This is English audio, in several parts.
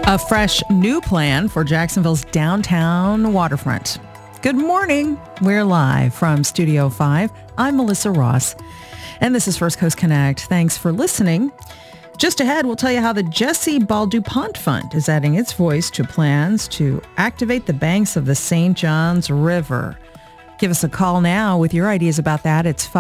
A fresh new plan for Jacksonville's downtown waterfront. Good morning. We're live from Studio 5. I'm Melissa Ross, and this is First Coast Connect. Thanks for listening. Just ahead, we'll tell you how the Jesse Ball DuPont Fund is adding its voice to plans to activate the banks of the St. Johns River. Give us a call now with your ideas about that. It's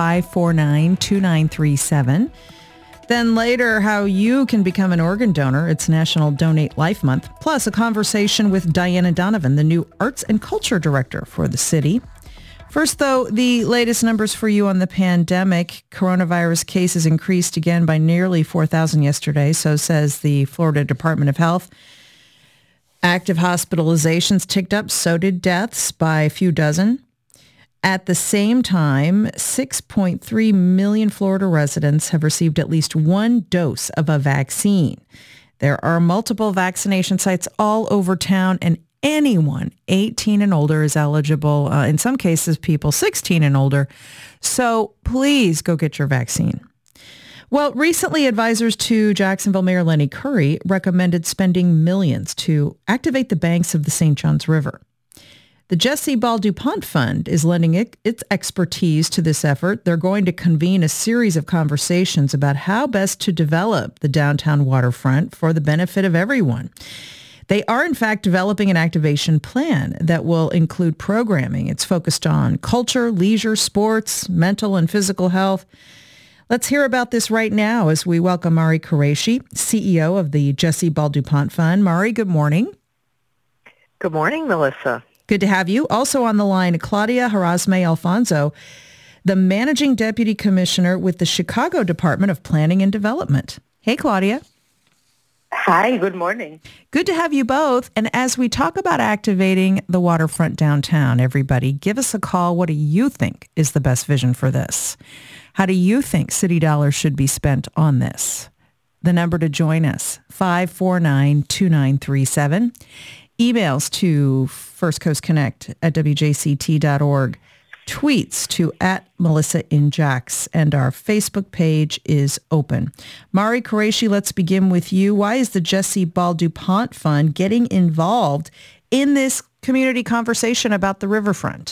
549-2937. Then later, how you can become an organ donor. It's National Donate Life Month. Plus, a conversation with Diana Donovan, the new Arts and Culture Director for the city. First, though, the latest numbers for you on the pandemic. Coronavirus cases increased again by nearly 4,000 yesterday, so says the Florida Department of Health. Active hospitalizations ticked up, so did deaths by a few dozen. At the same time, 6.3 million Florida residents have received at least one dose of a vaccine. There are multiple vaccination sites all over town, and anyone 18 and older is eligible. In some cases, people 16 and older. So please go get your vaccine. Well, recently, advisors to Jacksonville Mayor Lenny Curry recommended spending millions to activate the banks of the St. Johns River. The Jesse Ball DuPont Fund is lending its expertise to this effort. They're going to convene a series of conversations about how best to develop the downtown waterfront for the benefit of everyone. They are, in fact, developing an activation plan that will include programming. It's focused on culture, leisure, sports, mental and physical health. Let's hear about this right now as we welcome Mari Qureshi, CEO of the Jesse Ball DuPont Fund. Mari, good morning. Good morning, Melissa. Good to have you. Also on the line, Claudia Harazme Alfonso, the Managing Deputy Commissioner with the Chicago Department of Planning and Development. Hey, Claudia. Hi, good morning. Good to have you both. And as we talk about activating the waterfront downtown, everybody, give us a call. What do you think is the best vision for this? How do you think city dollars should be spent on this? The number to join us, 549-2937. Emails to firstcoastconnect@wjct.org. Tweets to @MelissaInJax. And our Facebook page is open. Mari Qureshi, let's begin with you. Why is the Jesse Ball DuPont Fund getting involved in this community conversation about the riverfront?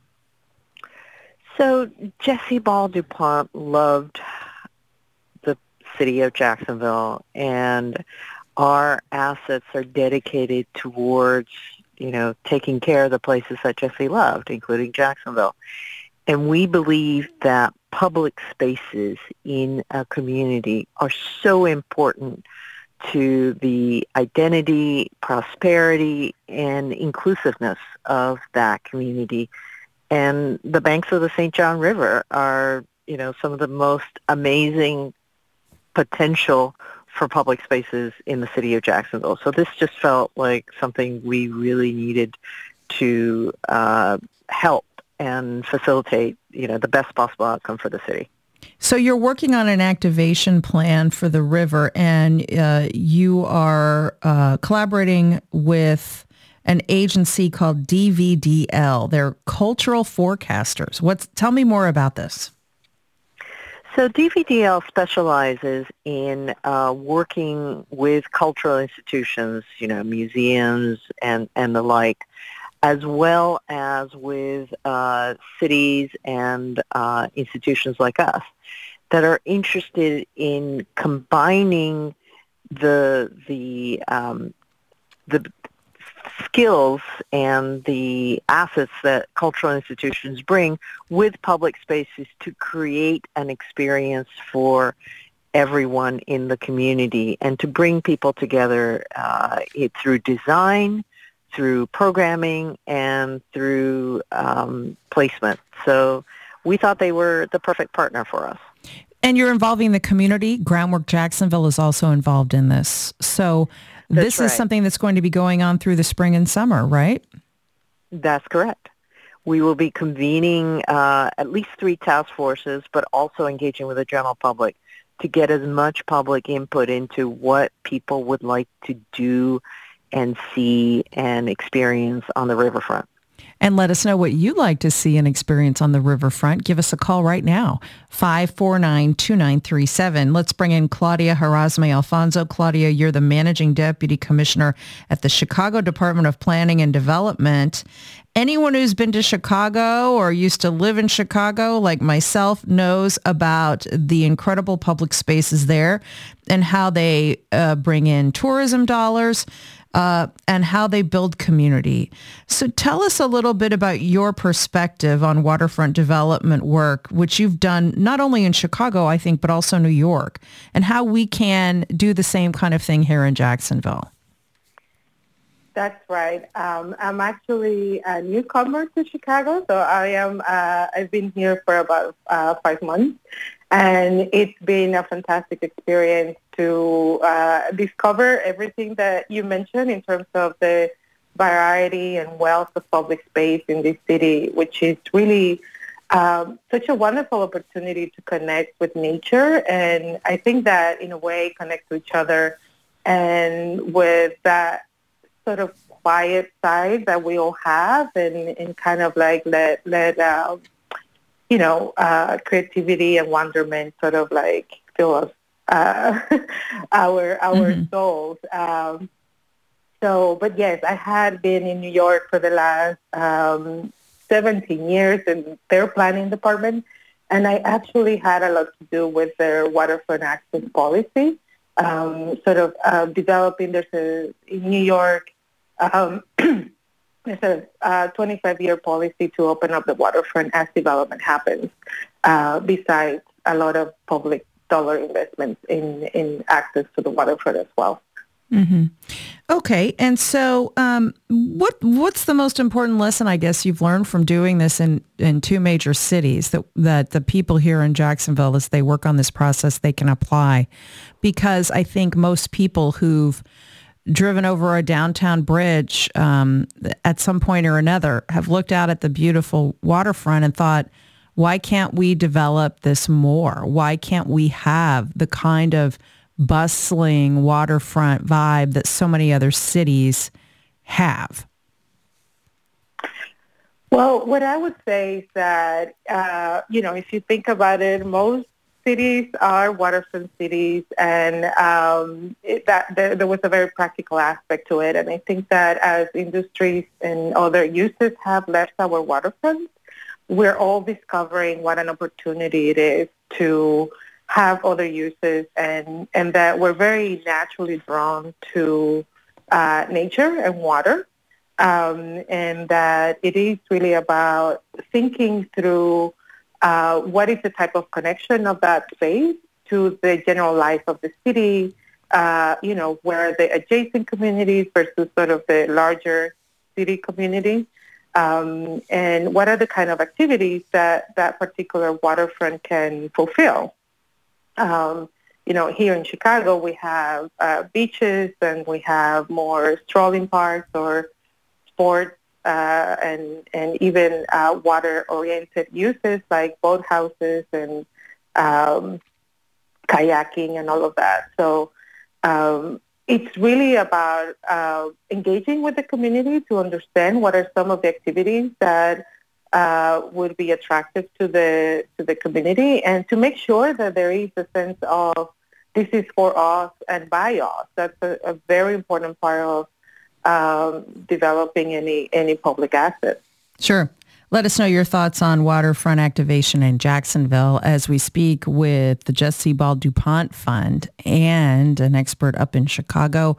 So Jesse Ball DuPont loved the city of Jacksonville, and our assets are dedicated towards, taking care of the places that Jesse loved, including Jacksonville. And we believe that public spaces in a community are so important to the identity, prosperity, and inclusiveness of that community. And the banks of the St. John River are, some of the most amazing potential for public spaces in the city of Jacksonville. So this just felt like something we really needed to help and facilitate, the best possible outcome for the city. So you're working on an activation plan for the river, and you are collaborating with an agency called DVDL. They're cultural forecasters. Tell me more about this. So DVDL specializes in working with cultural institutions, museums and the like, as well as with cities and institutions like us that are interested in combining the skills and the assets that cultural institutions bring with public spaces to create an experience for everyone in the community and to bring people together through design, through programming, and through placement. So we thought they were the perfect partner for us. And you're involving the community. Groundwork Jacksonville is also involved in this. So this is something that's going to be going on through the spring and summer, right? That's correct. We will be convening at least 3 task forces, but also engaging with the general public to get as much public input into what people would like to do and see and experience on the riverfront. And let us know what you'd like to see and experience on the riverfront. Give us a call right now, 549-2937. Let's bring in Claudia Harazme Alfonso. Claudia, you're the Managing Deputy Commissioner at the Chicago Department of Planning and Development. Anyone who's been to Chicago or used to live in Chicago, like myself, knows about the incredible public spaces there and how they bring in tourism dollars and how they build community. So tell us a little bit about your perspective on waterfront development work, which you've done not only in Chicago, I think, but also New York, and how we can do the same kind of thing here in Jacksonville. That's right. I'm actually a newcomer to Chicago, so I've been here for about 5 months, and it's been a fantastic experience to discover everything that you mentioned in terms of the variety and wealth of public space in this city, which is really such a wonderful opportunity to connect with nature, and I think that in a way connect to each other, and with that sort of quiet side that we all have, and kind of like let creativity and wonderment sort of like fill us our souls. But yes, I had been in New York for the last 17 years in their planning department, and I actually had a lot to do with their waterfront access policy. Developing, in New York, there's a 25-year policy to open up the waterfront as development happens, besides a lot of public dollar investments in access to the waterfront as well. Mm-hmm. Okay, and so what's the most important lesson, I guess, you've learned from doing this in two major cities that the people here in Jacksonville, as they work on this process, they can apply? Because I think most people who've driven over a downtown bridge at some point or another have looked out at the beautiful waterfront and thought, why can't we develop this more? Why can't we have the kind of bustling waterfront vibe that so many other cities have? Well, what I would say is that, if you think about it, most cities are waterfront cities, and there was a very practical aspect to it. And I think that as industries and other uses have left our waterfronts, we're all discovering what an opportunity it is to have other uses, and that we're very naturally drawn to nature and water, and that it is really about thinking through what is the type of connection of that space to the general life of the city, where are the adjacent communities versus sort of the larger city community, and what are the kind of activities that particular waterfront can fulfill. Here in Chicago, we have beaches, and we have more strolling parks or sports, and even water-oriented uses like boathouses and kayaking and all of that. So it's really about engaging with the community to understand what are some of the activities that would be attractive to the community, and to make sure that there is a sense of this is for us and by us. That's a very important part of developing any public asset. Sure. Let us know your thoughts on waterfront activation in Jacksonville as we speak with the Jessie Ball DuPont Fund and an expert up in Chicago,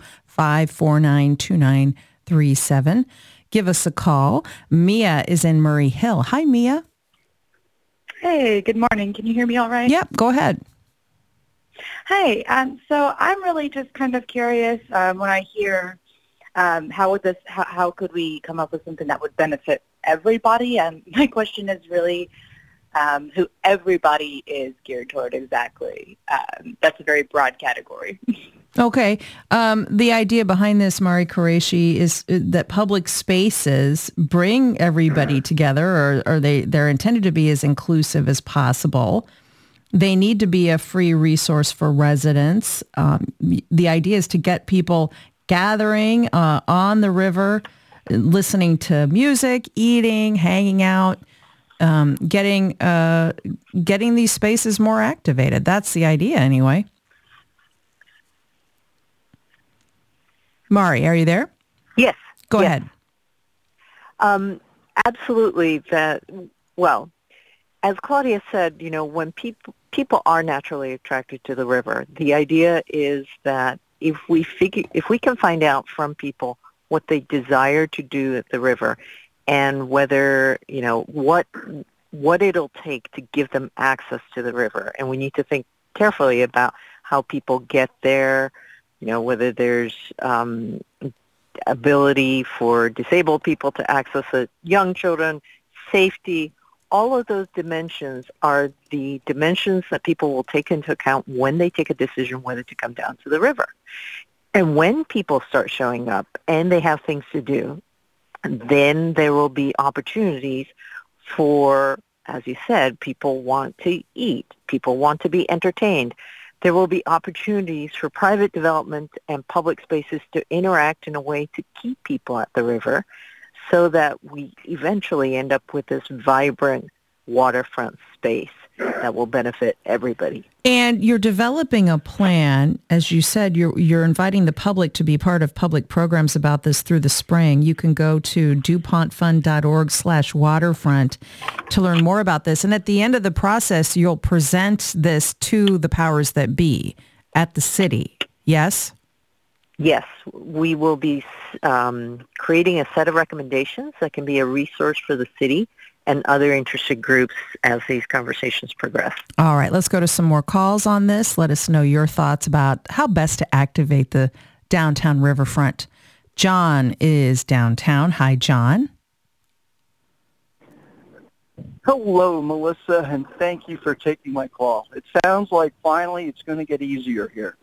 549-2937. Give us a call. Mia is in Murray Hill. Hi, Mia. Hey, good morning. Can you hear me all right? Yep, go ahead. Hey, so I'm really just kind of curious when I hear how could we come up with something that would benefit everybody? And my question is really who everybody is geared toward exactly. That's a very broad category. Okay. The idea behind this, Mari Qureshi, is that public spaces bring everybody together, or they're intended to be as inclusive as possible. They need to be a free resource for residents. The idea is to get people gathering on the river listening to music, eating, hanging out, getting these spaces more activated. That's the idea anyway. Mari, are you there? Yes. Go ahead. Absolutely. Well, as Claudia said, when people are naturally attracted to the river, the idea is that if we can find out from people what they desire to do at the river, and whether what it'll take to give them access to the river, and we need to think carefully about how people get there. Whether there's ability for disabled people to access it, young children, safety, all of those dimensions are the dimensions that people will take into account when they take a decision whether to come down to the river. And when people start showing up and they have things to do, then there will be opportunities for, as you said, people want to eat, people want to be entertained. There will be opportunities for private development and public spaces to interact in a way to keep people at the river so that we eventually end up with this vibrant waterfront space that will benefit everybody. And you're developing a plan. As you said, you're inviting the public to be part of public programs about this through the spring. You can go to dupontfund.org/waterfront to learn more about this. And at the end of the process, you'll present this to the powers that be at the city. Yes? Yes. We will be creating a set of recommendations that can be a resource for the city and other interested groups as these conversations progress. All right, let's go to some more calls on this. Let us know your thoughts about how best to activate the downtown riverfront. John is downtown. Hi, John. Hello, Melissa, and thank you for taking my call. It sounds like finally it's going to get easier here.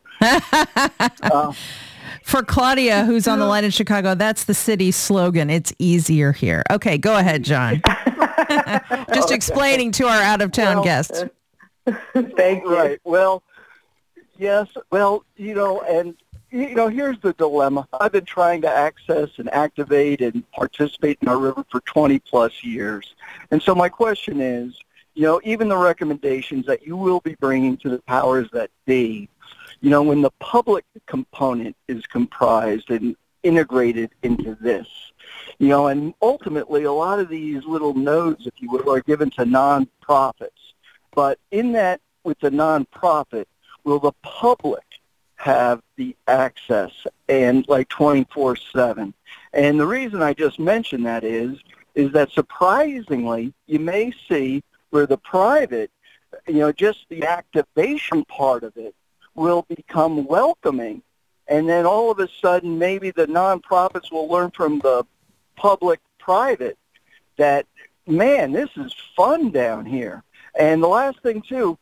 For Claudia, who's on the line in Chicago, that's the city's slogan. It's easier here. Okay, go ahead, John. Just explaining to our out-of-town guests. Thank you. Right. Well, yes. Well, here's the dilemma. I've been trying to access and activate and participate in our river for 20-plus years. And so my question is, even the recommendations that you will be bringing to the powers that be, when the public component is comprised and integrated into this, and ultimately a lot of these little nodes, if you will, are given to nonprofits. But in that, with the nonprofit, will the public have the access and 24/7? And the reason I just mentioned that is that surprisingly, you may see where the private, just the activation part of it will become welcoming. And then all of a sudden, maybe the nonprofits will learn from the public-private that, man, this is fun down here. And the last thing, too,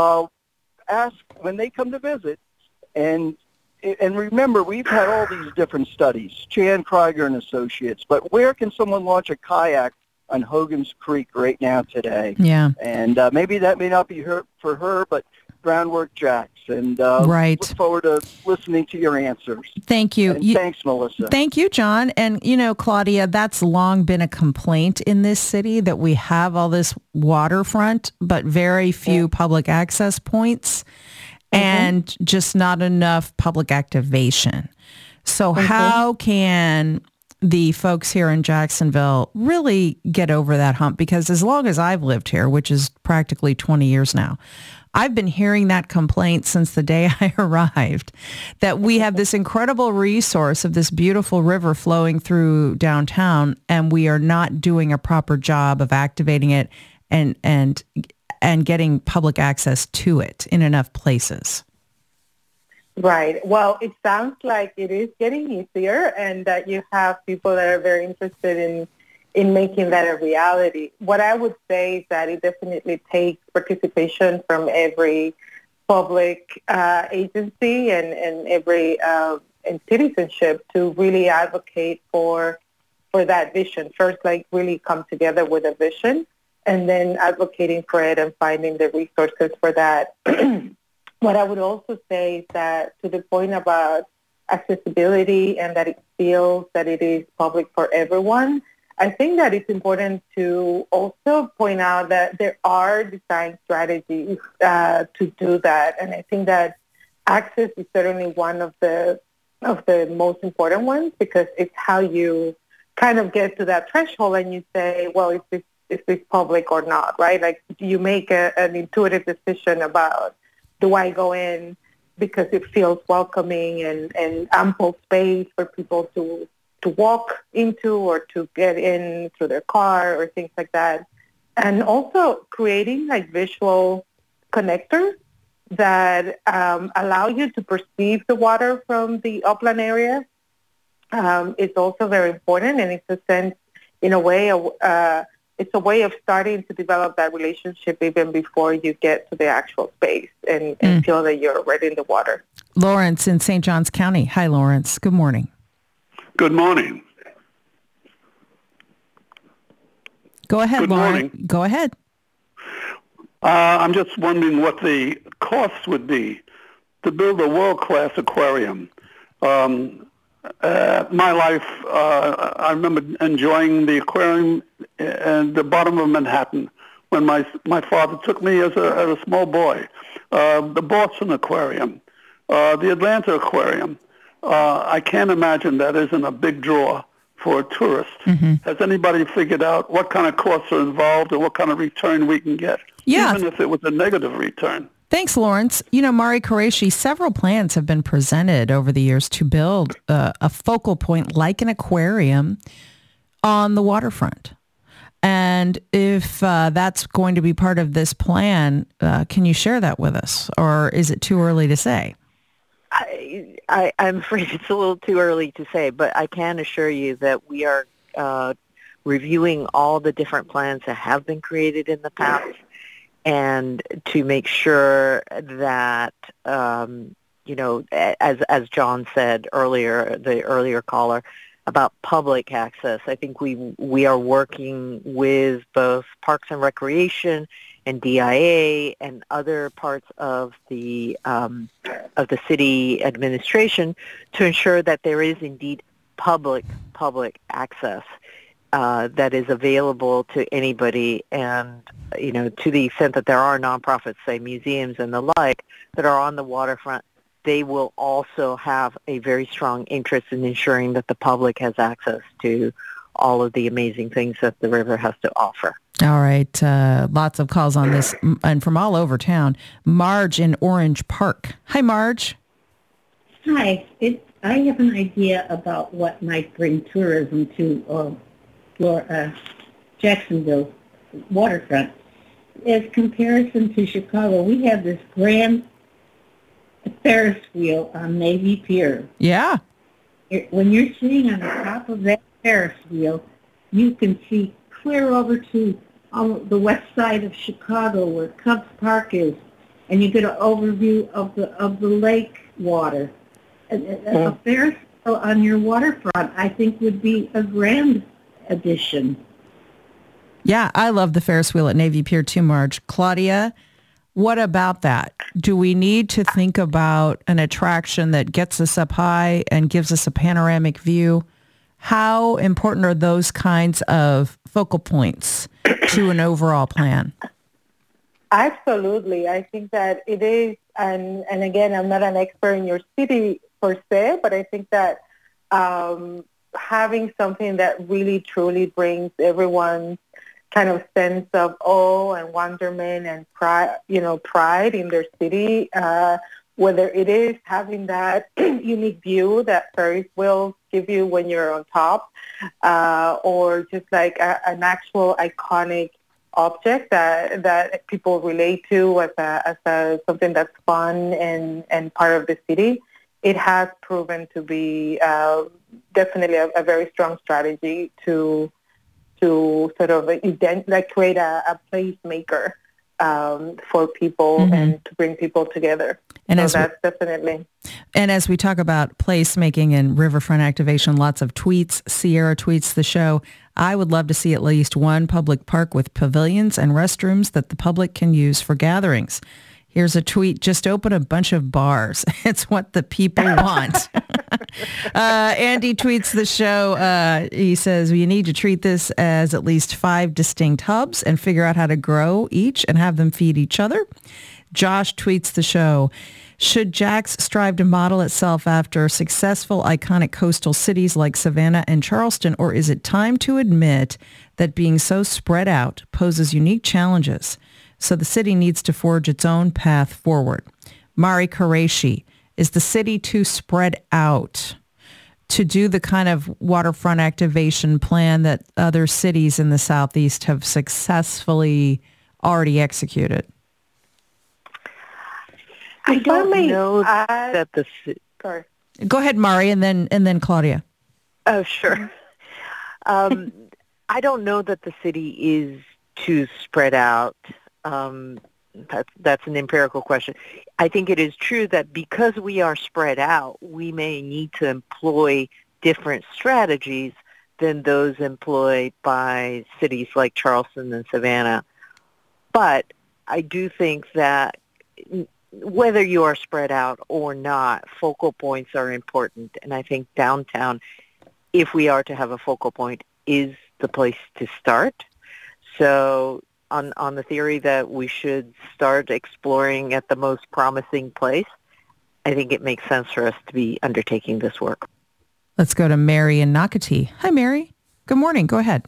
ask when they come to visit, and remember, we've had all these different studies, Chan Krieger and Associates, but where can someone launch a kayak on Hogan's Creek right now today? Yeah. And maybe that may not be for her, but Groundwork Jacks. And right. Look forward to listening to your answers. Thank you. And thanks, Melissa. Thank you, John. And, Claudia, that's long been a complaint in this city that we have all this waterfront, but very few public access points and just not enough public activation. So how can the folks here in Jacksonville really get over that hump? Because as long as I've lived here, which is practically 20 years now, I've been hearing that complaint since the day I arrived, that we have this incredible resource of this beautiful river flowing through downtown, and we are not doing a proper job of activating it and getting public access to it in enough places. Right. Well, it sounds like it is getting easier and that you have people that are very interested in making that a reality. What I would say is that it definitely takes participation from every public agency and every and citizenship to really advocate for that vision. First, really come together with a vision and then advocating for it and finding the resources for that. What I would also say is that to the point about accessibility and that it feels that it is public for everyone. I think that it's important to also point out that there are design strategies to do that, and I think that access is certainly one of the most important ones, because it's how you kind of get to that threshold and you say, well, is this public or not, right? Like, you make an intuitive decision about, do I go in because it feels welcoming and ample space for people to walk into or to get in through their car or things like that. And also creating like visual connectors that allow you to perceive the water from the upland area. It's also very important, and it's a sense, in a way, it's a way of starting to develop that relationship even before you get to the actual space and feel that you're right in the water. Lawrence in St. Johns County. Hi, Lawrence. Good morning. Good morning. Go ahead, Good Lawrence. morning. Go ahead. I'm just wondering what the costs would be to build a world-class aquarium. My life, I remember enjoying the aquarium at the bottom of Manhattan when my father took me as a small boy. The Boston Aquarium, the Atlanta Aquarium. I can't imagine that isn't a big draw for a tourist. Mm-hmm. Has anybody figured out what kind of costs are involved and what kind of return we can get? Yeah. Even if it was a negative return. Thanks, Lawrence. You know, Mari Qureshi, several plans have been presented over the years to build a focal point like an aquarium on the waterfront. And if that's going to be part of this plan, can you share that with us? Or is it too early to say? I'm afraid it's a little too early to say, but I can assure you that we are reviewing all the different plans that have been created in the past, and to make sure that, as John said earlier, the earlier caller, about public access, I think we are working with both Parks and Recreation and DIA and other parts of the city administration to ensure that there is indeed public access that is available to anybody, and to the extent that there are nonprofits, say museums and the like, that are on the waterfront, they will also have a very strong interest in ensuring that the public has access to all of the amazing things that the river has to offer. All right. Lots of calls on this and from all over town. Marge in Orange Park. Hi, Marge. Hi. I have an idea about what might bring tourism to Jacksonville waterfront. As comparison to Chicago, we have this grand Ferris wheel on Navy Pier. Yeah. When you're sitting on the top of that Ferris wheel, you can see clear over to the west side of Chicago where Cubs Park is, and you get an overview of the lake water. A Ferris wheel on your waterfront, I think, would be a grand addition. Yeah, I love the Ferris wheel at Navy Pier too, Marge. Claudia, what about that? Do we need to think about an attraction that gets us up high and gives us a panoramic view? How important are those kinds of focal points to an overall plan? Absolutely. I think that it is, and again, I'm not an expert in your city per se, but I think that having something that really truly brings everyone's kind of sense of awe and wonderment and pride in their city, whether it is having that unique view that Ferris wheels give you when you're on top, or just like an actual iconic object that people relate to as something that's fun and part of the city. It has proven to be definitely a very strong strategy to sort of create a placemaker for people, mm-hmm. and to bring people together. And so that's definitely. And as we talk about placemaking and riverfront activation, lots of tweets. Sierra tweets the show. I would love to see at least one public park with pavilions and restrooms that the public can use for gatherings. Here's a tweet, just open a bunch of bars. It's what the people want. Andy tweets the show. He says, you need to treat this as at least 5 distinct hubs and figure out how to grow each and have them feed each other. Josh tweets the show. Should Jax strive to model itself after successful, iconic coastal cities like Savannah and Charleston, or is it time to admit that being so spread out poses unique challenges? So the city needs to forge its own path forward. Mari Qureshi, is the city too spread out to do the kind of waterfront activation plan that other cities in the Southeast have successfully already executed? I don't know that the... Sorry. Go ahead, Mari, and then Claudia. Oh, sure. I don't know that the city is too spread out. That's an empirical question. I think it is true that because we are spread out, we may need to employ different strategies than those employed by cities like Charleston and Savannah. But I do think that whether you are spread out or not, focal points are important. And I think downtown, if we are to have a focal point, is the place to start. So on the theory that we should start exploring at the most promising place, I think it makes sense for us to be undertaking this work. Let's go to Mary in Nocatee. Hi, Mary. Good morning. Go ahead.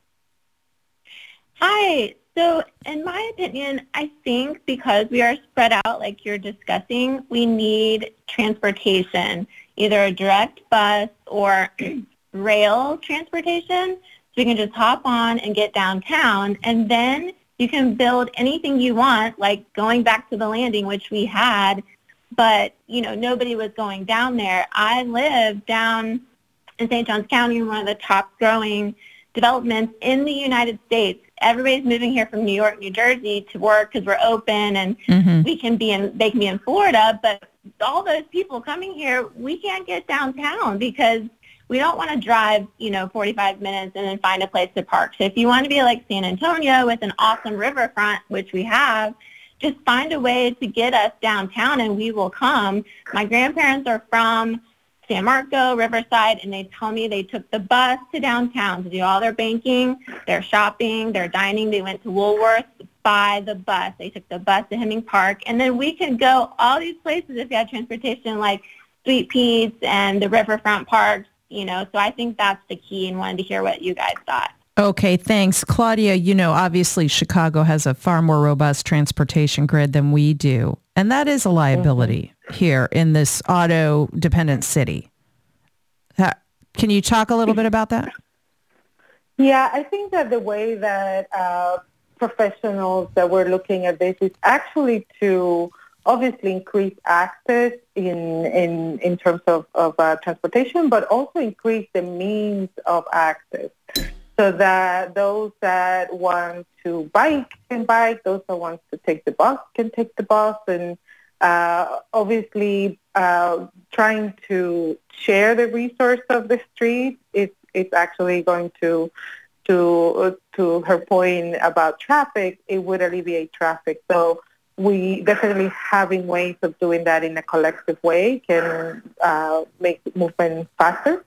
Hi. So in my opinion, I think because we are spread out like you're discussing, we need transportation, either a direct bus or rail transportation. So you can just hop on and get downtown, and then you can build anything you want, like going back to the landing, which we had, but, nobody was going down there. I live down in St. Johns County, in one of the top growing developments in the United States. Everybody's moving here from New York, New Jersey to work because we're open, and they can be in Florida, but all those people coming here, we can't get downtown because we don't want to drive, 45 minutes and then find a place to park. So if you want to be like San Antonio with an awesome riverfront, which we have, just find a way to get us downtown and we will come. My grandparents are from San Marco, Riverside, and they tell me they took the bus to downtown to do all their banking, their shopping, their dining. They went to Woolworth by the bus. They took the bus to Hemming Park. And then we could go all these places if you had transportation like Sweet Pete's and the riverfront parks. So I think that's the key, and wanted to hear what you guys thought. Okay, thanks. Claudia, obviously Chicago has a far more robust transportation grid than we do, and that is a liability here in this auto-dependent city. Can you talk a little bit about that? Yeah, I think that the way that professionals that we're looking at this is actually to obviously increase access in terms of transportation, but also increase the means of access so that those that want to bike can bike, those that want to take the bus can take the bus, and obviously trying to share the resource of the street it's actually going to her point about traffic, it would alleviate traffic. So we definitely having ways of doing that in a collective way can make movement faster.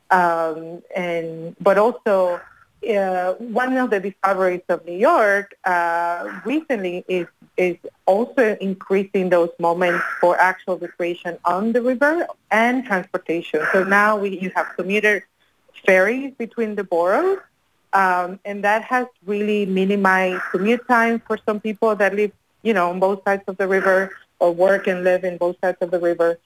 But also, one of the discoveries of New York recently is also increasing those moments for actual recreation on the river and transportation. So now you have commuter ferries between the boroughs, and that has really minimized commute time for some people that live on both sides of the river or work and live in both sides of the river,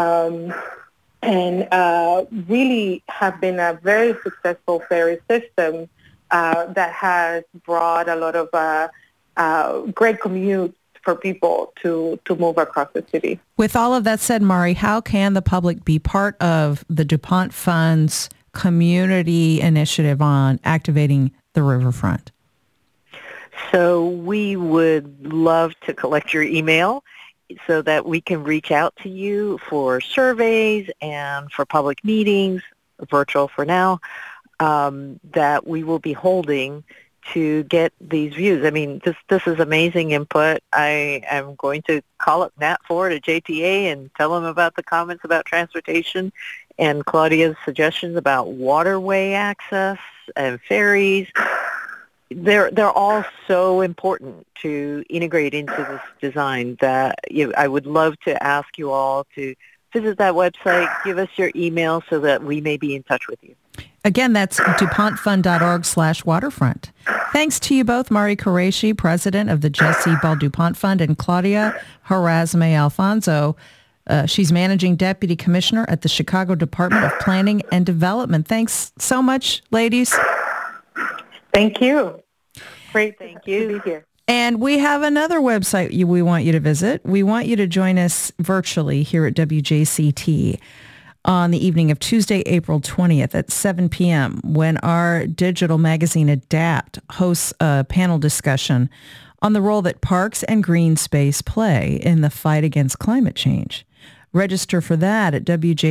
and really have been a very successful ferry system that has brought a lot of great commutes for people to move across the city. With all of that said, Mari, how can the public be part of the DuPont Fund's community initiative on activating the riverfront? So we would love to collect your email so that we can reach out to you for surveys and for public meetings, virtual for now, that we will be holding to get these views. I mean, this is amazing input. I am going to call up Nat Ford at JTA and tell him about the comments about transportation and Claudia's suggestions about waterway access and ferries. They're all so important to integrate into this design that I would love to ask you all to visit that website, give us your email so that we may be in touch with you. Again, that's DuPontFund.org/waterfront. Thanks to you both, Mari Qureshi, president of the Jesse Ball DuPont Fund, and Claudia Harazme Alfonso. She's managing deputy commissioner at the Chicago Department of Planning and Development. Thanks so much, ladies. Thank you. Great Thank you. to be here. And we have another website we want you to visit. We want you to join us virtually here at WJCT on the evening of Tuesday, April 20th at 7 p.m. when our digital magazine Adapt hosts a panel discussion on the role that parks and green space play in the fight against climate change. Register for that at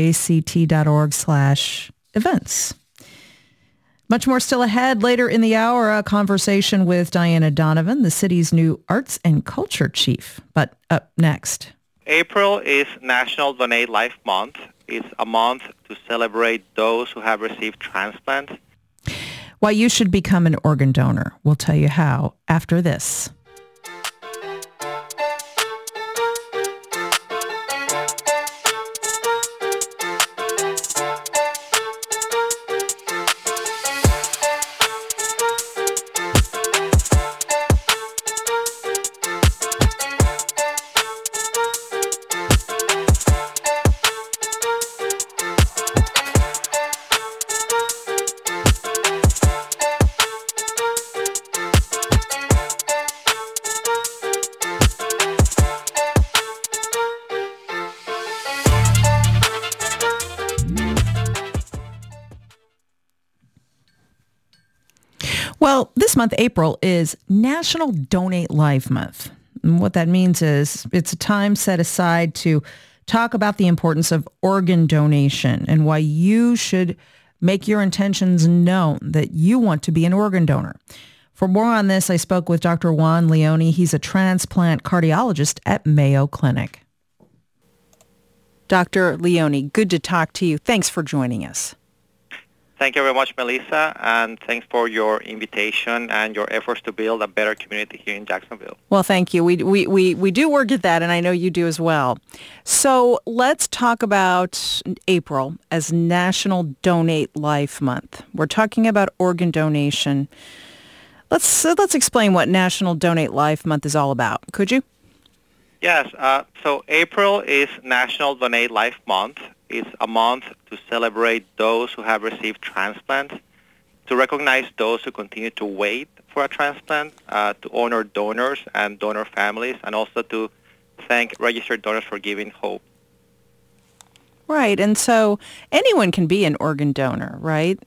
wjct.org/events. Much more still ahead. Later in the hour, a conversation with Diana Donovan, the city's new arts and culture chief. But up next. April is National Donate Life Month. It's a month to celebrate those who have received transplants. Why you should become an organ donor. We'll tell you how after this. Well, this month, April, is National Donate Life Month. And what that means is it's a time set aside to talk about the importance of organ donation and why you should make your intentions known that you want to be an organ donor. For more on this, I spoke with Dr. Juan Leone. He's a transplant cardiologist at Mayo Clinic. Dr. Leone, good to talk to you. Thanks for joining us. Thank you very much, Melissa, and thanks for your invitation and your efforts to build a better community here in Jacksonville. Well, thank you. We do work at that, and I know you do as well. So let's talk about April as National Donate Life Month. We're talking about organ donation. Let's explain what National Donate Life Month is all about. Could you? Yes. So April is National Donate Life Month. It's a month to celebrate those who have received transplants, to recognize those who continue to wait for a transplant, to honor donors and donor families, and also to thank registered donors for giving hope. Right, and so anyone can be an organ donor, right?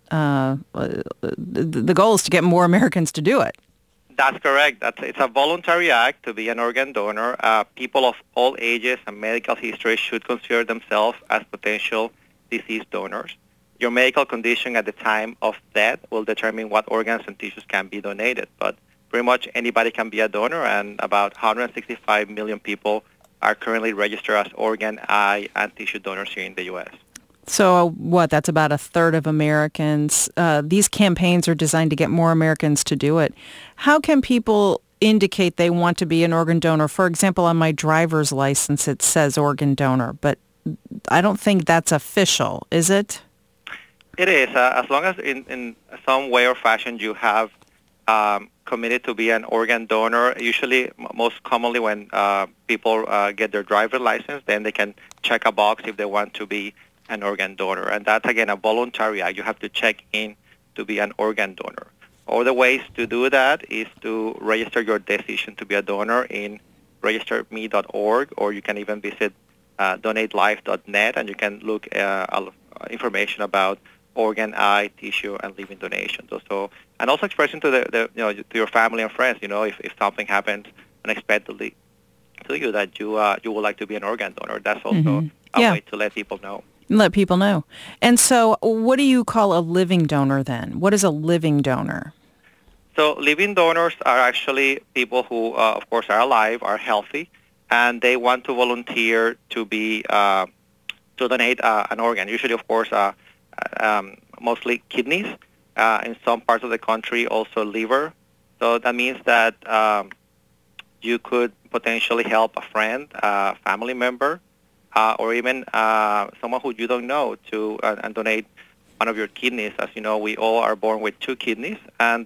The goal is to get more Americans to do it. That's correct. It's a voluntary act to be an organ donor. People of all ages and medical history should consider themselves as potential deceased donors. Your medical condition at the time of death will determine what organs and tissues can be donated. But pretty much anybody can be a donor, and about 165 million people are currently registered as organ, eye, and tissue donors here in the U.S. So that's about a third of Americans. These campaigns are designed to get more Americans to do it. How can people indicate they want to be an organ donor? For example, on my driver's license, it says organ donor, but I don't think that's official, is it? It is. As long as in some way or fashion you have committed to be an organ donor, usually most commonly when people get their driver's license, then they can check a box if they want to be an organ donor. And that's, again, a voluntary act. You have to check in to be an organ donor. Other ways to do that is to register your decision to be a donor in registerme.org, or you can even visit donatelife.net, and you can look information about organ, eye, tissue, and living donations. And also expressing to to your family and friends, if something happens unexpectedly to you that you would like to be an organ donor. That's also a way to let people know. Let people know. And so what do you call a living donor then? What is a living donor? So living donors are actually people who, of course, are alive, are healthy, and they want to volunteer to be to donate an organ. Usually, of course, mostly kidneys. In some parts of the country, also liver. So that means that you could potentially help a friend, a family member, or even someone who you don't know to and donate one of your kidneys. As you know, we all are born with two kidneys, and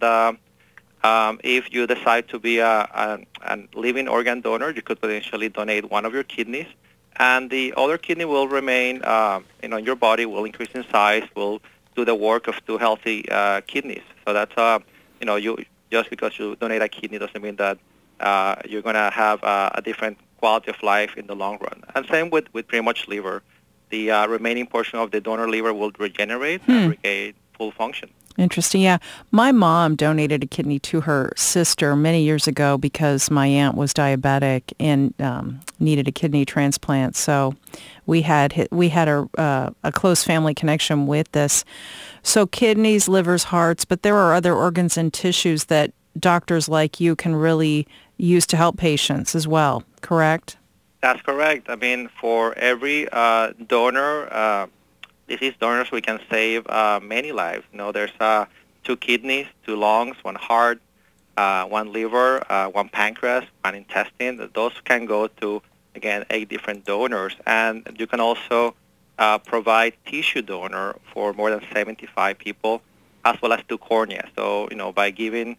if you decide to be a living organ donor, you could potentially donate one of your kidneys, and the other kidney will remain in your body, will increase in size, will do the work of two healthy kidneys. So that's you just because you donate a kidney doesn't mean that you're going to have a different quality of life in the long run. And same with pretty much liver. The remaining portion of the donor liver will regenerate and regain full function. Interesting. Yeah. My mom donated a kidney to her sister many years ago because my aunt was diabetic and needed a kidney transplant. So we had a close family connection with this. So kidneys, livers, hearts, but there are other organs and tissues that doctors like you can really use to help patients as well, correct? That's correct. I mean, for every donor, deceased donors, we can save many lives. There's 2 kidneys, 2 lungs, 1 heart, 1 liver, 1 pancreas, 1 intestine. Those can go to, again, 8 different donors. And you can also provide tissue donor for more than 75 people, as well as 2 corneas. So, by giving,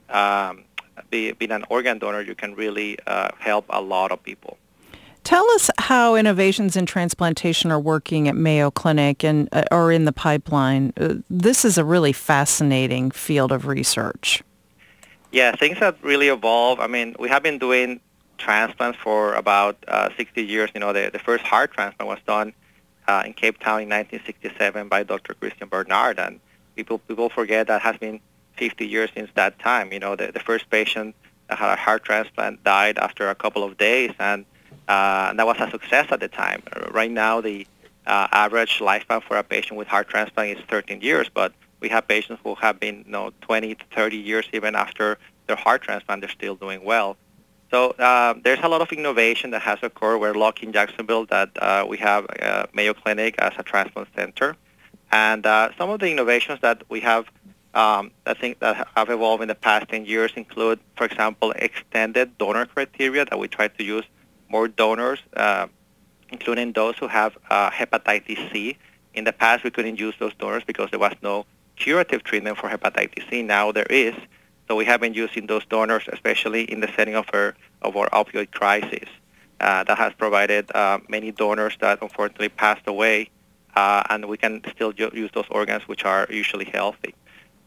being an organ donor, you can really help a lot of people. Tell us how innovations in transplantation are working at Mayo Clinic and or in the pipeline. This is a really fascinating field of research. Yeah, things have really evolved. I mean, we have been doing transplants for about 60 years. The first heart transplant was done in Cape Town in 1967 by Dr. Christian Bernard, and people forget that has been 50 years since that time. The first patient that had a heart transplant died after a couple of days, and that was a success at the time. Right now, the average lifespan for a patient with heart transplant is 13 years, but we have patients who have been 20 to 30 years even after their heart transplant, they're still doing well. So there's a lot of innovation that has occurred. We're lucky in Jacksonville that we have Mayo Clinic as a transplant center. And some of the innovations that we have, I think that have evolved in the past 10 years include, for example, extended donor criteria that we try to use more donors, including those who have hepatitis C. In the past, we couldn't use those donors because there was no curative treatment for hepatitis C. Now there is. So we have been using those donors, especially in the setting of our opioid crisis. That has provided many donors that unfortunately passed away, and we can still use those organs, which are usually healthy.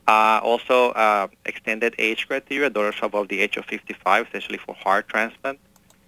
Also, extended age criteria, donors above the age of 55, essentially for heart transplant.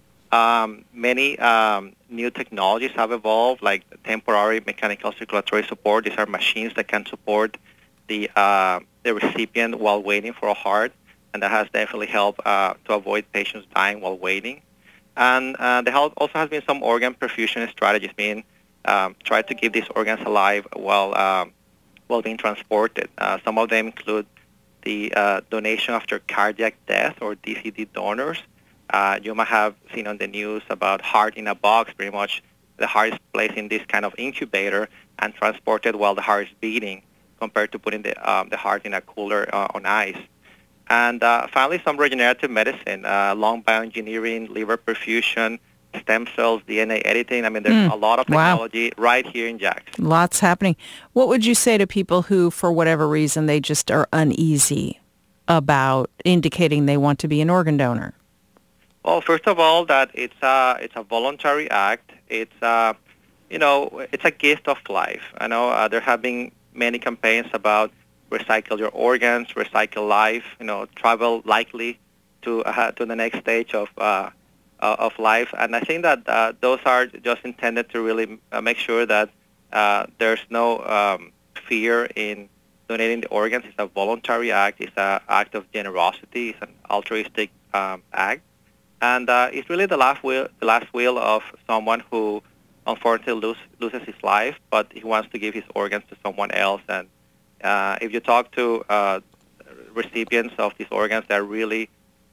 Many new technologies have evolved, like temporary mechanical circulatory support. These are machines that can support the recipient while waiting for a heart, and that has definitely helped to avoid patients dying while waiting. And there also has been some organ perfusion strategies being tried to keep these organs alive while being transported. Some of them include the donation after cardiac death, or DCD donors. You might have seen on the news about heart in a box. Pretty much the heart is placed in this kind of incubator and transported while the heart is beating, compared to putting the heart in a cooler on ice. And finally, some regenerative medicine, lung bioengineering, liver perfusion, stem cells, DNA editing. I mean, there's a lot of technology right here in Jackson. Lots happening. What would you say to people who, for whatever reason, they just are uneasy about indicating they want to be an organ donor? Well, first of all, that it's a voluntary act. It's it's a gift of life. I know there have been many campaigns about recycle your organs, recycle life. Travel likely to the next stage of life. And I think that those are just intended to really make sure that there's no fear in donating the organs. It's a voluntary act. It's an act of generosity. It's an altruistic act. And it's really the last will of someone who unfortunately loses his life, but he wants to give his organs to someone else. And if you talk to recipients of these organs that are really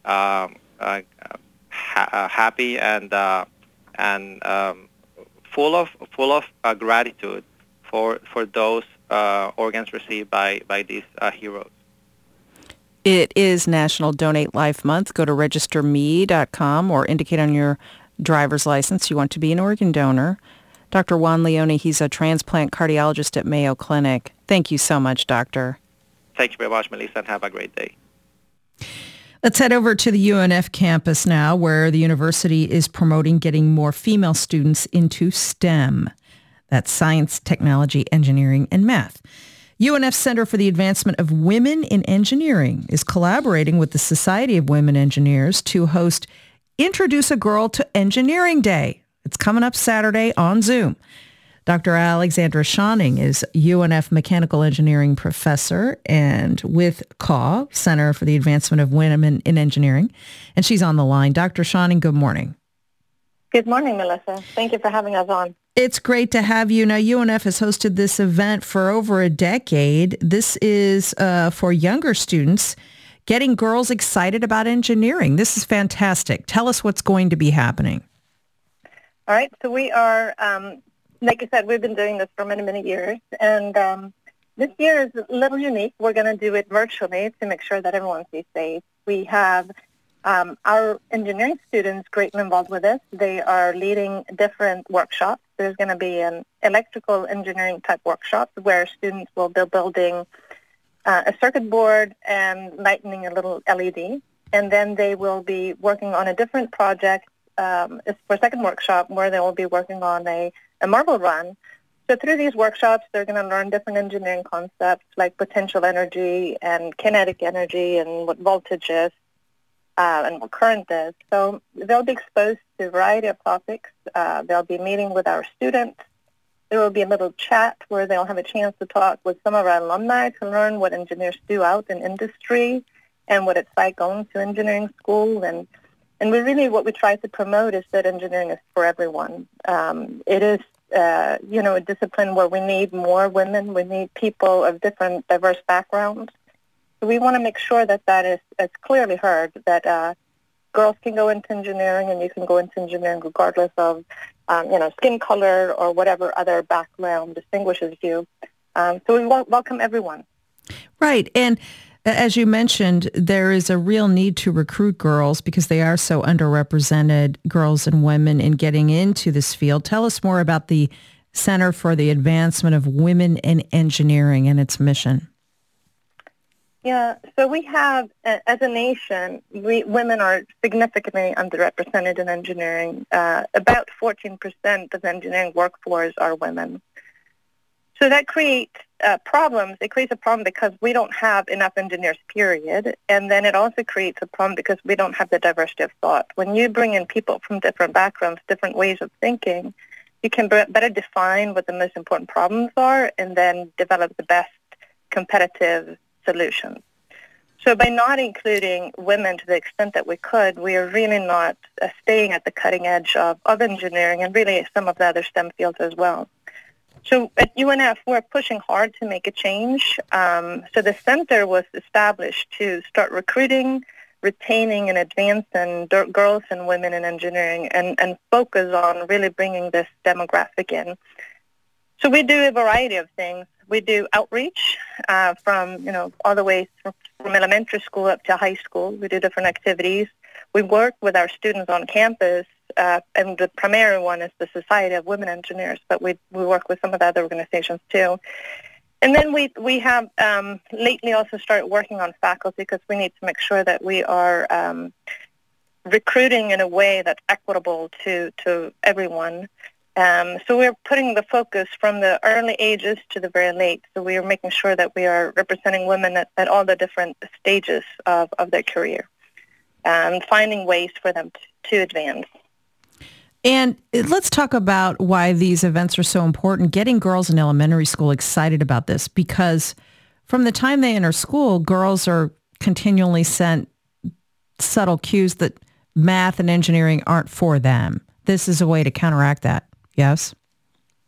happy and full of gratitude for those organs received by these heroes. It is National Donate Life Month. Go to registerme.com or indicate on your driver's license you want to be an organ donor. Dr. Juan Leone, he's a transplant cardiologist at Mayo Clinic. Thank you so much, Doctor. Thank you very much, Melissa, and have a great day. Let's head over to the UNF campus now, where the university is promoting getting more female students into STEM. That's science, technology, engineering, and math. UNF Center for the Advancement of Women in Engineering is collaborating with the Society of Women Engineers to host Introduce a Girl to Engineering Day. It's coming up Saturday on Zoom. Dr. Alexandra Schonning is UNF Mechanical Engineering Professor and with CAW, Center for the Advancement of Women in Engineering, and she's on the line. Dr. Schonning, good morning. Good morning, Melissa. Thank you for having us on. It's great to have you. Now, UNF has hosted this event for over a decade. This is for younger students, getting girls excited about engineering. This is fantastic. Tell us what's going to be happening. All right. So we are, like I said, we've been doing this for many, many years. And this year is a little unique. We're going to do it virtually to make sure that everyone stays safe. We have our engineering students greatly involved with this. They are leading different workshops. There's going to be an electrical engineering type workshop where students will be building a circuit board and lightening a little LED. And then they will be working on a different project for a second workshop where they will be working on a marble run. So through these workshops, they're going to learn different engineering concepts like potential energy and kinetic energy and what voltage is. And what current is. So they'll be exposed to a variety of topics. They'll be meeting with our students. There will be a little chat where they'll have a chance to talk with some of our alumni to learn what engineers do out in industry and what it's like going to engineering school. And we really, what we try to promote is that engineering is for everyone. It is, a discipline where we need more women. We need people of different, diverse backgrounds. So we want to make sure that is clearly heard, that girls can go into engineering and you can go into engineering regardless of, skin color or whatever other background distinguishes you. So we welcome everyone. Right. And as you mentioned, there is a real need to recruit girls because they are so underrepresented, girls and women, in getting into this field. Tell us more about the Center for the Advancement of Women in Engineering and its mission. Yeah, so we have, as a nation, women are significantly underrepresented in engineering. About 14% of the engineering workforce are women. So that creates problems. It creates a problem because we don't have enough engineers, period. And then it also creates a problem because we don't have the diversity of thought. When you bring in people from different backgrounds, different ways of thinking, you can better define what the most important problems are and then develop the best competitive solutions. So by not including women to the extent that we could, we are really not staying at the cutting edge of engineering and really some of the other STEM fields as well. So at UNF, we're pushing hard to make a change. So the center was established to start recruiting, retaining, and advancing girls and women in engineering and focus on really bringing this demographic in. So we do a variety of things. We do outreach from all the way from elementary school up to high school. We do different activities. We work with our students on campus, and the primary one is the Society of Women Engineers, but we work with some of the other organizations too. And then we have lately also started working on faculty because we need to make sure that we are recruiting in a way that's equitable to everyone. So we're putting the focus from the early ages to the very late. So we are making sure that we are representing women at all the different stages of their career and finding ways for them to advance. And let's talk about why these events are so important, getting girls in elementary school excited about this, because from the time they enter school, girls are continually sent subtle cues that math and engineering aren't for them. This is a way to counteract that. Yes?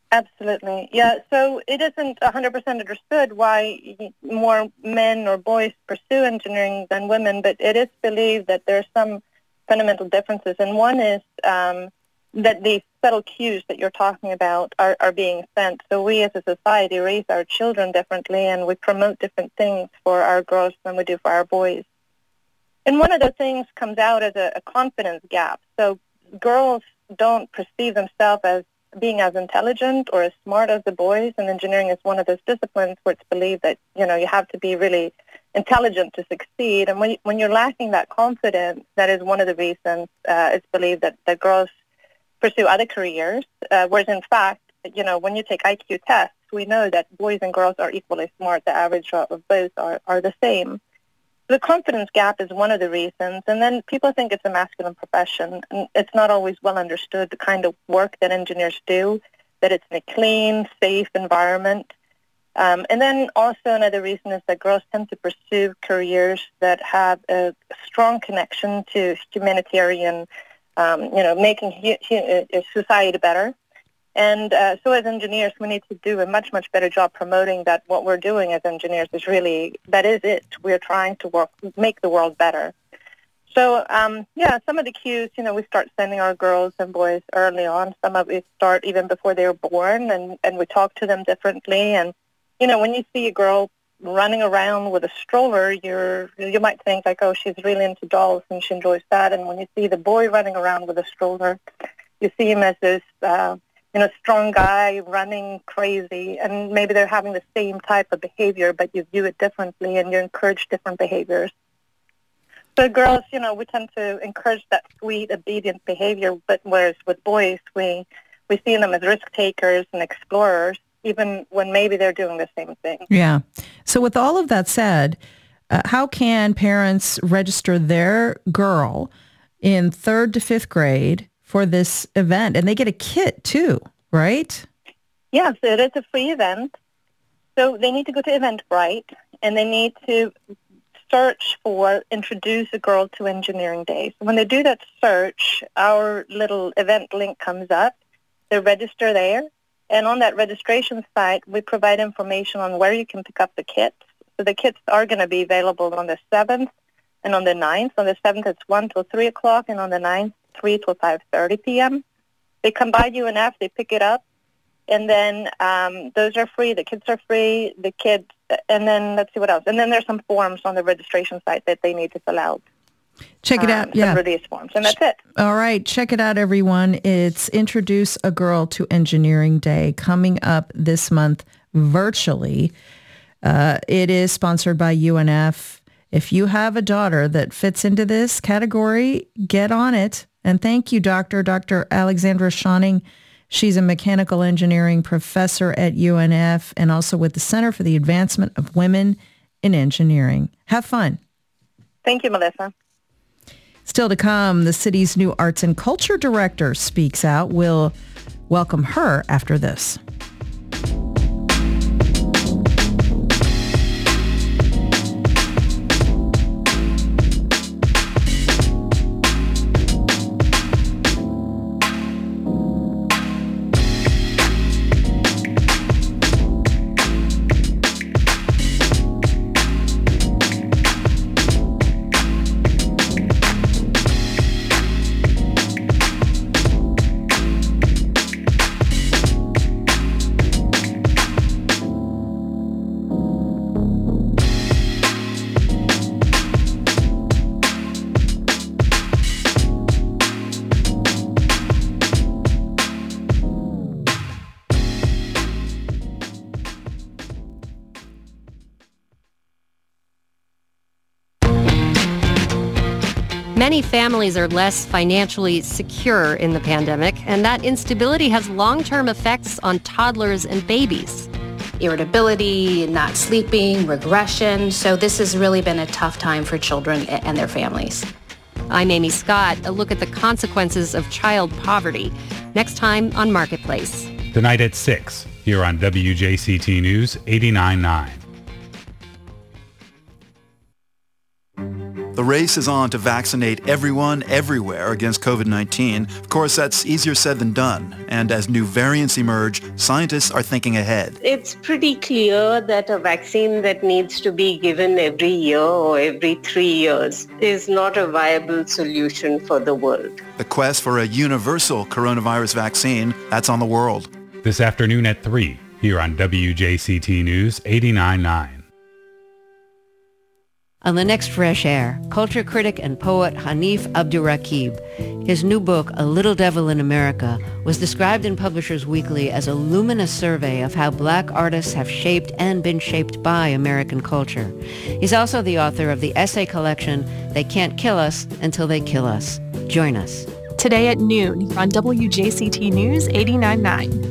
Absolutely. Yeah, so it isn't 100% understood why more men or boys pursue engineering than women, but it is believed that there are some fundamental differences. And one is that the subtle cues that you're talking about are being sent. So we as a society raise our children differently, and we promote different things for our girls than we do for our boys. And one of the things comes out as a confidence gap. So girls don't perceive themselves as being as intelligent or as smart as the boys, and engineering is one of those disciplines where it's believed that, you have to be really intelligent to succeed. And when you're lacking that confidence, that is one of the reasons it's believed that girls pursue other careers, whereas in fact, when you take IQ tests, we know that boys and girls are equally smart. The average of both are the same. The confidence gap is one of the reasons, and then people think it's a masculine profession, and it's not always well understood the kind of work that engineers do, that it's in a clean, safe environment. And then also another reason is that girls tend to pursue careers that have a strong connection to humanitarian, making society better. And so as engineers, we need to do a much, much better job promoting that what we're doing as engineers is really, that is it. We're trying to make the world better. So, some of the cues, we start sending our girls and boys early on. Some of it start even before they were born, and we talk to them differently. And, when you see a girl running around with a stroller, you might think like, oh, she's really into dolls and she enjoys that. And when you see the boy running around with a stroller, you see him as this strong guy running crazy, and maybe they're having the same type of behavior, but you view it differently and you encourage different behaviors. So girls, we tend to encourage that sweet, obedient behavior, but whereas with boys, we see them as risk takers and explorers, even when maybe they're doing the same thing. Yeah. So with all of that said, how can parents register their girl in 3rd to 5th grade for this event? And they get a kit too, right? Yes, it is a free event. So they need to go to Eventbrite, and they need to search for Introduce a Girl to Engineering Day. So when they do that search, our little event link comes up. They register there. And on that registration site, we provide information on where you can pick up the kits. So the kits are going to be available on the 7th and on the 9th. On the 7th, it's 1 till 3 o'clock, and on the 9th, 3 till 5:30 p.m. They come by UNF, they pick it up, and then those are free. The kits are free. The kids, and then let's see what else. And then there's some forms on the registration site that they need to fill out. Check it out. Some release forms, and that's it. All right. Check it out, everyone. It's Introduce a Girl to Engineering Day coming up this month virtually. It is sponsored by UNF. If you have a daughter that fits into this category, get on it. And thank you, Dr. Alexandra Schonning. She's a mechanical engineering professor at UNF and also with the Center for the Advancement of Women in Engineering. Have fun. Thank you, Melissa. Still to come, the city's new arts and culture director speaks out. We'll welcome her after this. Many families are less financially secure in the pandemic, and that instability has long-term effects on toddlers and babies. Irritability, not sleeping, regression. So this has really been a tough time for children and their families. I'm Amy Scott. A look at the consequences of child poverty. Next time on Marketplace. Tonight at 6, here on WJCT News 89.9. The race is on to vaccinate everyone, everywhere against COVID-19. Of course, that's easier said than done. And as new variants emerge, scientists are thinking ahead. It's pretty clear that a vaccine that needs to be given every year or every 3 years is not a viable solution for the world. The quest for a universal coronavirus vaccine, that's on the world. This afternoon at 3, here on WJCT News 89.9. On the next Fresh Air, culture critic and poet Hanif Abdurraqib. His new book, A Little Devil in America, was described in Publishers Weekly as a luminous survey of how black artists have shaped and been shaped by American culture. He's also the author of the essay collection, They Can't Kill Us Until They Kill Us. Join us. Today at noon on WJCT News 89.9.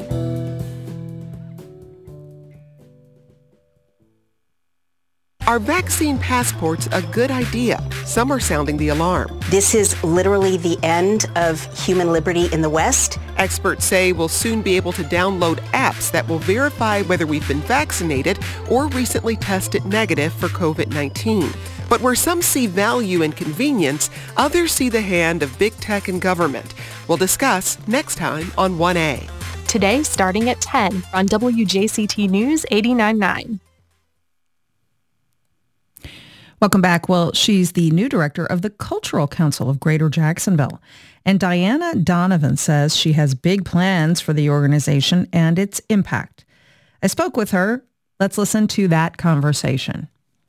Are vaccine passports a good idea? Some are sounding the alarm. This is literally the end of human liberty in the West. Experts say we'll soon be able to download apps that will verify whether we've been vaccinated or recently tested negative for COVID-19. But where some see value and convenience, others see the hand of big tech and government. We'll discuss next time on 1A. Today, starting at 10 on WJCT News 89.9. Welcome back. Well, she's the new director of the Cultural Council of Greater Jacksonville. And Diana Donovan says she has big plans for the organization and its impact. I spoke with her. Let's listen to that conversation.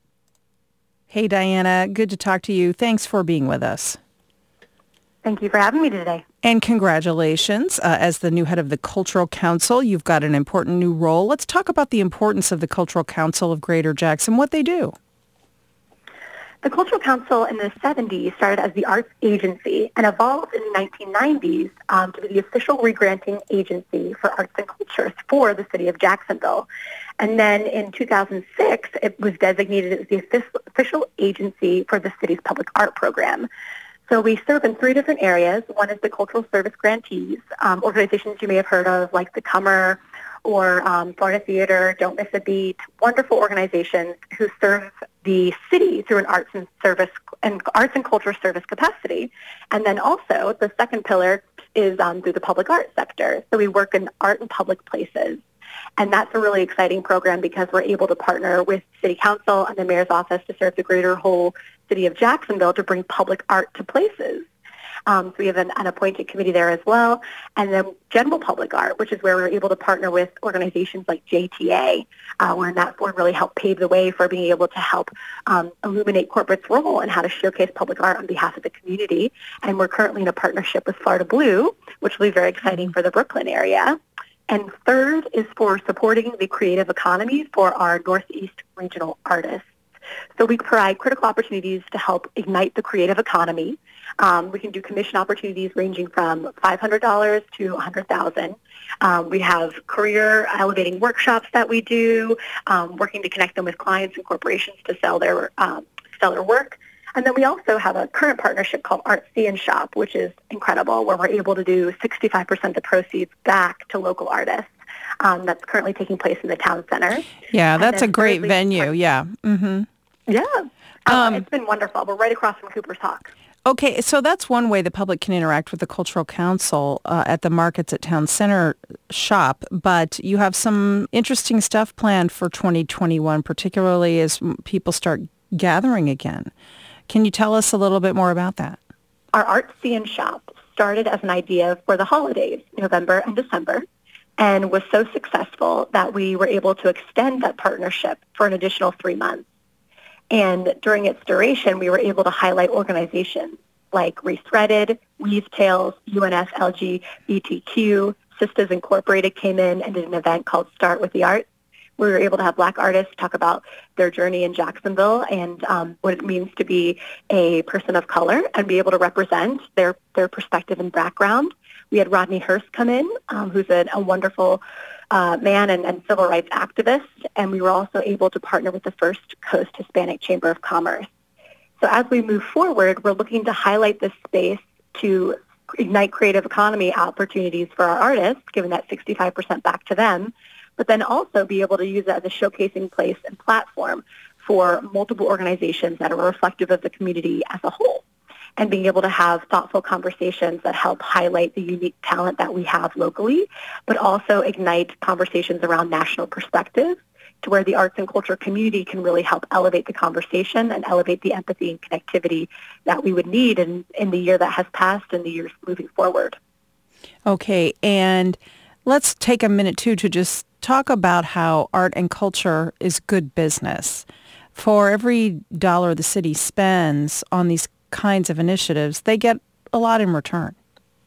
Hey, Diana. Good to talk to you. Thanks for being with us. Thank you for having me today. And congratulations. As the new head of the Cultural Council, you've got an important new role. Let's talk about the importance of the Cultural Council of Greater Jackson, what they do. The Cultural Council in the 70s started as the arts agency and evolved in the 1990s to be the official regranting agency for arts and cultures for the city of Jacksonville. And then in 2006, it was designated as the official agency for the city's public art program. So we serve in 3 different areas. One is the cultural service grantees, organizations you may have heard of like the Comer or Florida Theater, Don't Miss a Beat, wonderful organizations who serve the city through an arts and culture service capacity. And then also the second pillar is through the public art sector. So we work in art and public places. And that's a really exciting program because we're able to partner with City Council and the Mayor's Office to serve the greater whole city of Jacksonville to bring public art to places. So we have an appointed committee there as well. And then general public art, which is where we're able to partner with organizations like JTA, where that would really help pave the way for being able to help illuminate corporate's role and how to showcase public art on behalf of the community. And we're currently in a partnership with Florida Blue, which will be very exciting for the Brooklyn area. And third is for supporting the creative economy for our Northeast regional artists. So we provide critical opportunities to help ignite the creative economy. We can do commission opportunities ranging from $500 to $100,000. We have career elevating workshops that we do, working to connect them with clients and corporations to sell their work. And then we also have a current partnership called Art See and Shop, which is incredible, where we're able to do 65% of the proceeds back to local artists. That's currently taking place in the town center. Yeah, that's a great venue. Yeah. Mm-hmm. Yeah. It's been wonderful. We're right across from Cooper's Hawk. Okay, so that's one way the public can interact with the Cultural Council at the Markets at Town Center shop, but you have some interesting stuff planned for 2021, particularly as people start gathering again. Can you tell us a little bit more about that? Our Art See and Shop started as an idea for the holidays, November and December, and was so successful that we were able to extend that partnership for an additional 3 months. And during its duration, we were able to highlight organizations like Rethreaded, Weave Tales, UNS LGBTQ, Sisters Incorporated came in and did an event called Start with the Arts. We were able to have Black artists talk about their journey in Jacksonville and what it means to be a person of color and be able to represent their perspective and background. We had Rodney Hurst come in, who's a wonderful man and civil rights activist, and we were also able to partner with the First Coast Hispanic Chamber of Commerce. So as we move forward, we're looking to highlight this space to ignite creative economy opportunities for our artists, giving that 65% back to them, but then also be able to use it as a showcasing place and platform for multiple organizations that are reflective of the community as a whole, and being able to have thoughtful conversations that help highlight the unique talent that we have locally, but also ignite conversations around national perspectives to where the arts and culture community can really help elevate the conversation and elevate the empathy and connectivity that we would need in the year that has passed and the years moving forward. Okay, and let's take a minute, too, to just talk about how art and culture is good business. For every dollar the city spends on these kinds of initiatives, they get a lot in return.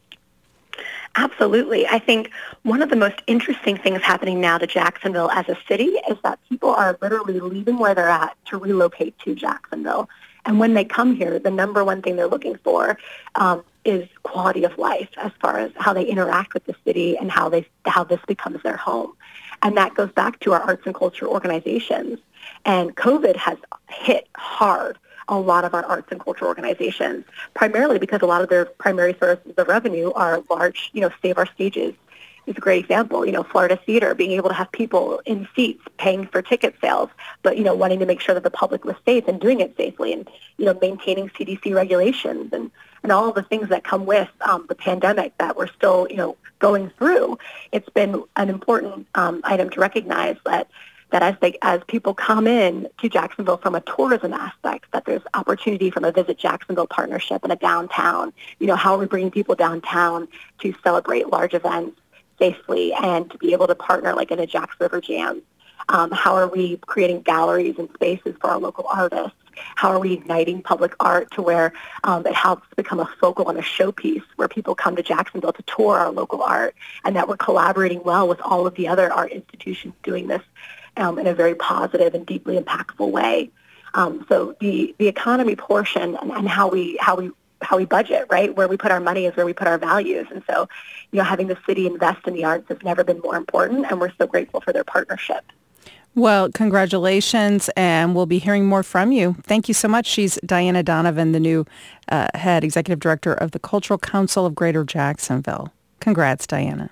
Absolutely. I think one of the most interesting things happening now to Jacksonville as a city is that people are literally leaving where they're at to relocate to Jacksonville. And when they come here, the number one thing they're looking for is quality of life as far as how they interact with the city and how this becomes their home. And that goes back to our arts and culture organizations. And COVID has hit hard a lot of our arts and culture organizations, primarily because a lot of their primary sources of revenue are large, Save Our Stages is a great example. Florida Theater, being able to have people in seats paying for ticket sales, but, wanting to make sure that the public was safe and doing it safely and, maintaining CDC regulations and all of the things that come with the pandemic that we're still, going through. It's been an important item to recognize that as people come in to Jacksonville from a tourism aspect, that there's opportunity from a Visit Jacksonville partnership and a downtown. How are we bringing people downtown to celebrate large events safely and to be able to partner like in a Jacks River Jam? How are we creating galleries and spaces for our local artists? How are we igniting public art to where it helps become a focal and a showpiece where people come to Jacksonville to tour our local art, and that we're collaborating well with all of the other art institutions doing this in a very positive and deeply impactful way. So the economy portion and how we budget, right? Where we put our money is where we put our values. And so, having the city invest in the arts has never been more important, and we're so grateful for their partnership. Well, congratulations, and we'll be hearing more from you. Thank you so much. She's Diana Donovan, the new head executive director of the Cultural Council of Greater Jacksonville. Congrats, Diana.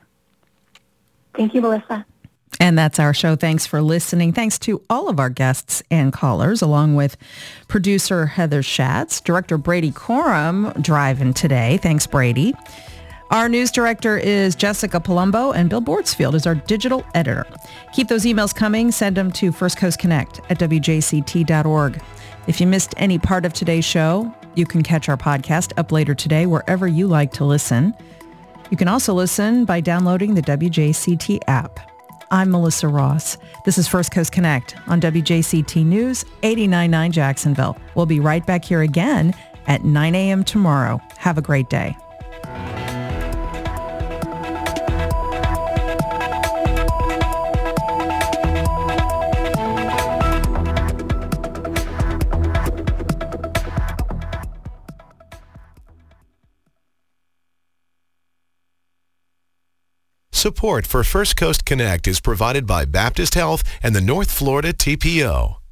Thank you, Melissa. And that's our show. Thanks for listening. Thanks to all of our guests and callers, along with producer Heather Schatz, director Brady Corum, driving today. Thanks, Brady. Our news director is Jessica Palumbo, and Bill Bortsfield is our digital editor. Keep those emails coming. Send them to firstcoastconnect@wjct.org. If you missed any part of today's show, you can catch our podcast up later today wherever you like to listen. You can also listen by downloading the WJCT app. I'm Melissa Ross. This is First Coast Connect on WJCT News 89.9 Jacksonville. We'll be right back here again at 9 a.m. tomorrow. Have a great day. Support for First Coast Connect is provided by Baptist Health and the North Florida TPO.